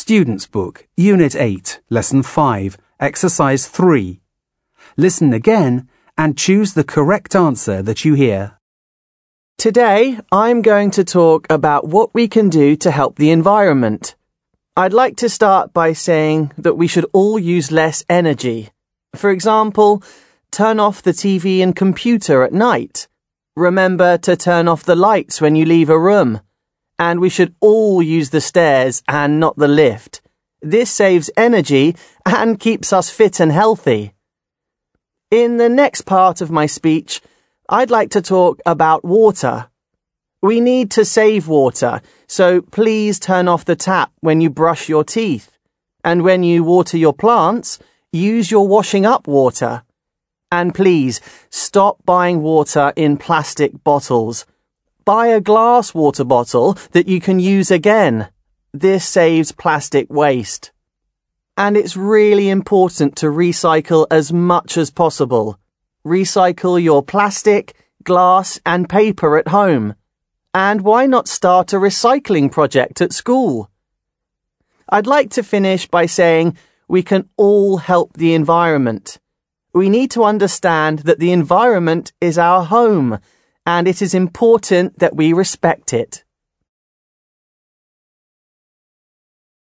Students' Book, Unit 8, Lesson 5, Exercise 3. Listen again and choose the correct answer that you hear. Today, I'm going to talk about what we can do to help the environment. I'd like to start by saying that we should all use less energy. For example, turn off the TV and computer at night. Remember to turn off the lights when you leave a room. And we should all use the stairs and not the lift. This saves energy and keeps us fit and healthy. In the next part of my speech, I'd like to talk about water. We need to save water, so please turn off the tap when you brush your teeth. And when you water your plants, use your washing up water. And please, stop buying water in plastic bottles. Buy a glass water bottle that you can use again. This saves plastic waste. And it's really important to recycle as much as possible. Recycle your plastic, glass, and paper at home. And why not start a recycling project at school? I'd like to finish by saying we can all help the environment. We need to understand that the environment is our home, and it is important that we respect it.